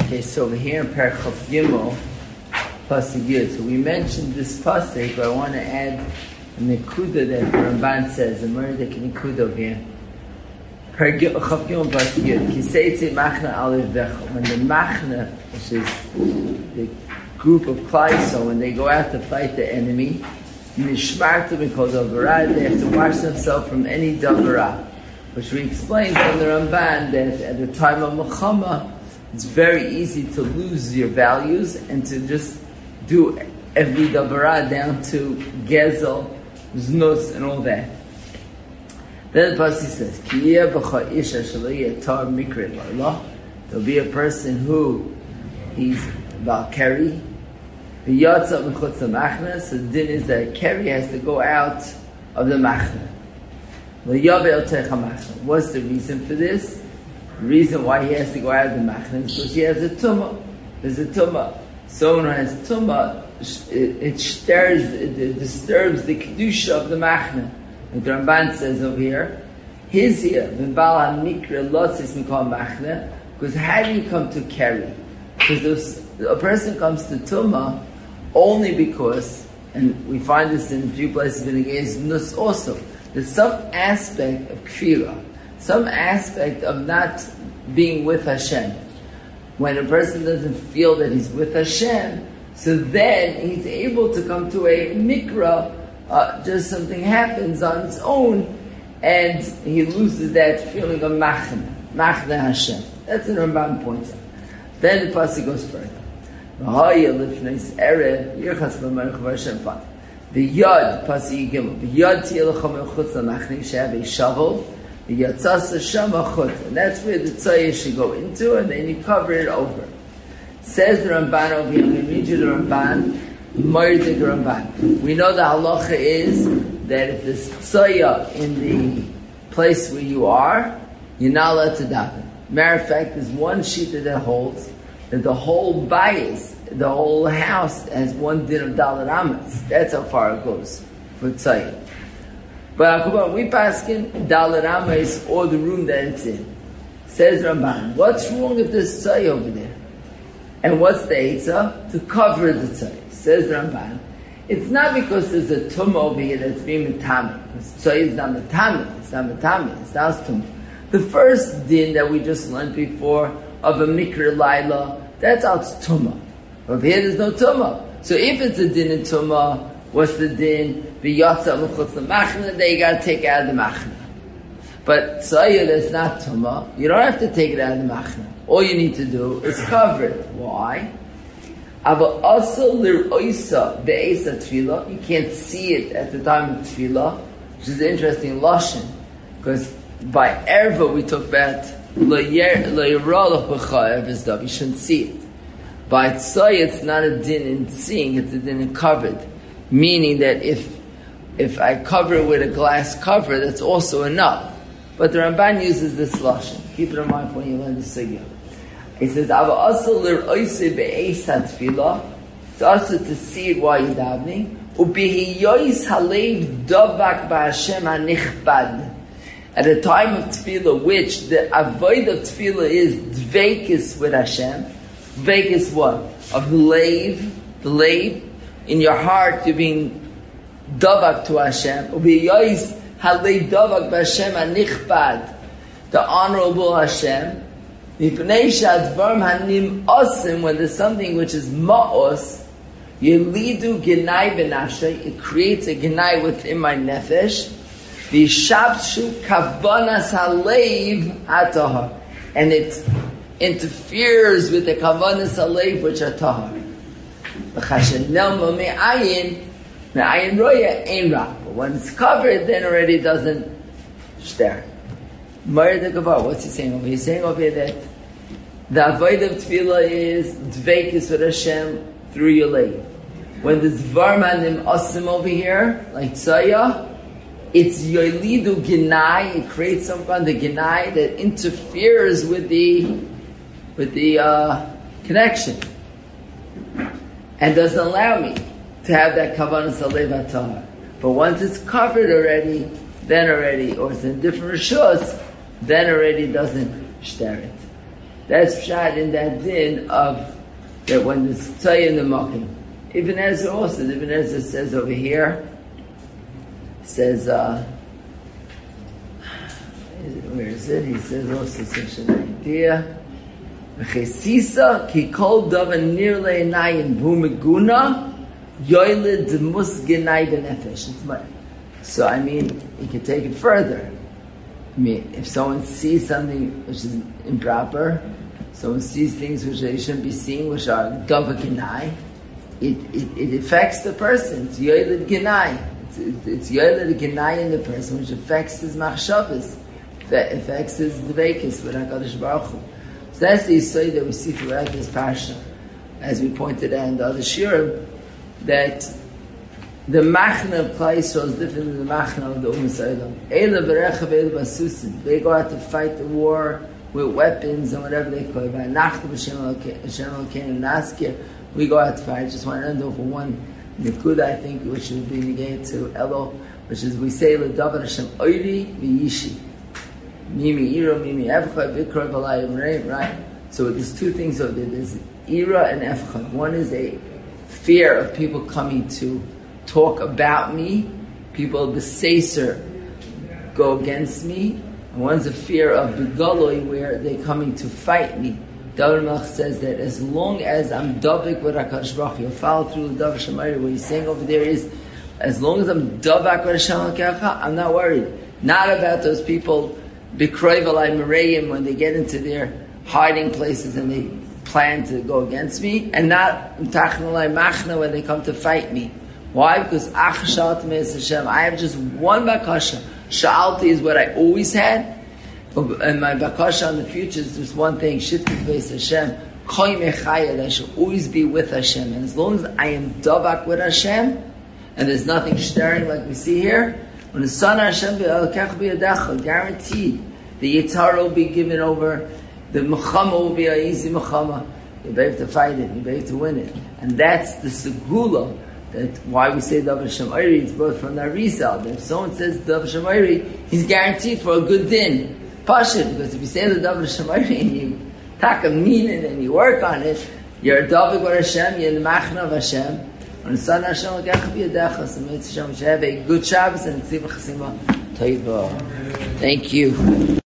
Okay, so over here in Perek Chaf Gimel, Pasuk Yud. So we mentioned this pasuk, but I want to add a nekuda that the Ramban says, a murder nekuda over here. Perek Chaf Gimel Pasuk Yud. Kiseitze machna alef vechel. When the machna, which is the group of Klal Yisrael, when they go out to fight the enemy, nishmartu mikol davarah, they have to watch themselves from any davarah. Which we explained from the Ramban that at the time of Milchama, it's very easy to lose your values and to just do every davarah down to gezel, znus, and all that. Then the pasuk says, "Kiyeh b'cha isha shelo yetar mikre la'lah." There'll be a person who he's Valkyrie. V'yatza b'chutz ha'machna. So the din is that Keri has to go out of the machna. What's the reason for this? The reason why he has to go out of the machna is because he has a tumah. There's a tumah. Someone who has tumah, it disturbs the kedusha of the machna. The Ramban says over here, his here, because how do you come to carry? Because a person comes to tumah only because, and we find this in a few places in the case, nus also. There's some aspect of kfirah, some aspect of not being with Hashem. When a person doesn't feel that he's with Hashem, so then he's able to come to a mikra, just something happens on its own, and he loses that feeling of machna Hashem. That's what Ramban points out. Then the pasuk goes further. The yad, pasuk gimel. The yad tiyelachom echutz lamachna. You should have a shovel. The yatzasa shama chutz, and that's where the tzayir should go into, and then you cover it over. Says the Ramban over here. I'm going to read you the Ramban. Ma'ardik Ramban. We know the halacha is that if there's tzayir in the place where you are, you're not allowed to daven. Matter of fact, there's one sheet that holds that the whole bayis, the whole house has one din of dalet amas. That's how far it goes for tzayir. But we paskin dalet amas or the room that it's in. Says Ramban, what's wrong if there's tzayir over there? And what's the eitzah? To cover the tzayir. Says Ramban, it's not because there's a tumah over here that's being metami. Because tzayir is not metami. It's not metami. It's not tumah. The first din that we just learned before of a mikra laila, that's out tumah. Over here there's no tumah. So if it's a din in tumah, what's the din? V'yatza l'chutz l'machna, then you gotta take it out of the machna. But tzayir that's not tumah, you don't have to take it out of the machna. All you need to do is cover it. Why? Ava asal l'roisa be'esa tefillah, you can't see it at the time of tefillah, which is an interesting lashon, because by erva we talk about le'yiralach b'cha erva's dav, you shouldn't see it. By tzayir, it's not a din in seeing, it's a din in covered. Meaning that if I cover it with a glass cover, that's also enough. But the Ramban uses this lashon. Keep it in mind when you learn the sugya. He says, "Ava asal l'roisa be'esa tefillah." It's also to see it while you're davening. U'bihiyois halev davak ba'Hashem hanichbad. At a time of tefillah, which the avoid of tefillah is dveikis with Hashem. Dveikis what? Of the lave. In your heart, you're being davak to Hashem. U'bihiyois halev davak ba'Hashem hanichbad. The honorable Hashem. When there's something which is ma'os, yelidu genai benashay, it creates a genai within my nefesh, v'shabshu kavanas haleiv atahar, and it interferes with the kavanas haleiv which are tahar. V'chashenelma me'ayin roya ein ra. But when it's covered, then already it doesn't shter. What's he saying over here? He's saying over here that the avoid of tefillah is dveikis with Hashem through your leg. When there's varmanim asim over here, like tzayah, it's yolidu genai. It creates some kind of genai that interferes with the connection and doesn't allow me to have that kavanas alev atahar. But once it's covered already, or it's in different rishos, then already doesn't shter it. That's shot in that din of that when the tzay in the makim. Ibn Ezra also, Ibn Ezra says over here, says, where is it? He says also such an idea. V'chesisa ki kol davan nir le'enayim b'umeguna yoylid musgenai b'nefesh. So I mean, you can take it further. I mean, if someone sees something which is improper, someone sees things which they shouldn't be seeing, which are davar genai, it affects the person. It's yoylid genai. It's yoylid genai in the person, which affects his machshavas, that affects his dveikus with HaKadosh Baruch Hu. So that's the yisod that we see throughout this parsha, as we pointed out in the other shiur, that the machna of Klal Yisrael is different than the machna of the Umm Yisrael. Eila berechav, eila basusin. They go out to fight the war with weapons and whatever they call it. We go out to fight. I just want to end over one nekuda, I think, which would be negated to Elo, which is we say ledavar Hashem oiri v'yishi. Mimi ira, mimi efchad, vikra v'layim, right? So there's two things over there. There's ira and efchad. One is a fear of people coming to talk about me, people besaser go against me, and one's a fear of begoloi, where they're coming to fight me. David Melch says that as long as I'm davik with HaKadosh Baruch Hu, you'll follow through the Davar Shemayri. What he's saying over there is, as long as I'm davak with Hashem HaKadosh, I'm not worried. Not about those people b'kroi v'lai mereyim when they get into their hiding places and they plan to go against me, and not mtachnalai machna when they come to fight me. Why? Because Achashat Me'ez Hashem. I have just one bakasha. Sha'alti is what I always had, and my bakasha in the future is just one thing: Shittit Beis Hashem. Koi mechayed. I should always be with Hashem, and as long as I am davak with Hashem, and there's nothing stirring like we see here, when the Son Hashem be'alkach b'yadecha, guaranteed, the Yitzhar will be given over. The Mechama will be an easy Mechama. You better to fight it. You better to win it, and that's the segula. That why we say Davar Shemayri, it's brought from the Arizal. That if someone says Davar Shemayri, he's guaranteed for a good din. Pashit, because if you say the Davar Shemayri and you take a meaning and you work on it, you're a Davik with Hashem, you're in the Machna of Hashem. When the Son Hashem will get be a Decha, so Hashem should have a good Shabbos and a Tzibah Chasima Taiva. Thank you.